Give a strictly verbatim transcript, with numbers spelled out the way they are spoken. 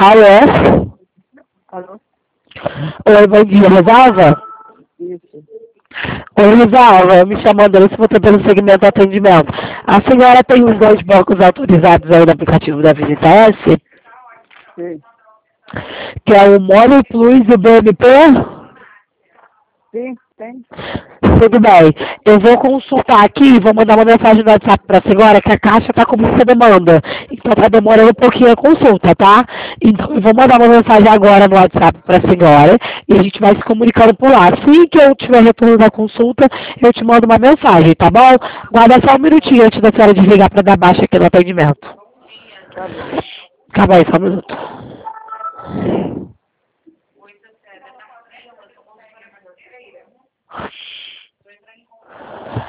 Alô? Alô? Oi, bom dia, Rosalva? Isso. Oi, Rosalva, me chamando se você pelo segmento de atendimento. A senhora tem os dois bancos autorizados aí no aplicativo da Visita S, Sim. que é o Mori Plus e o B M P? Sim, tem. Tudo bem. Eu vou consultar aqui, vou mandar uma mensagem no WhatsApp para a senhora que a caixa está com muita demanda. Então está demorando um pouquinho a consulta, tá? Então eu vou mandar uma mensagem agora no WhatsApp para a senhora e a gente vai se comunicando por lá. Assim que eu tiver retorno da consulta, eu te mando uma mensagem, tá bom? Guarda só um minutinho antes da senhora desligar para dar baixa aqui no atendimento. Tá bom. Tá bom, só um minuto.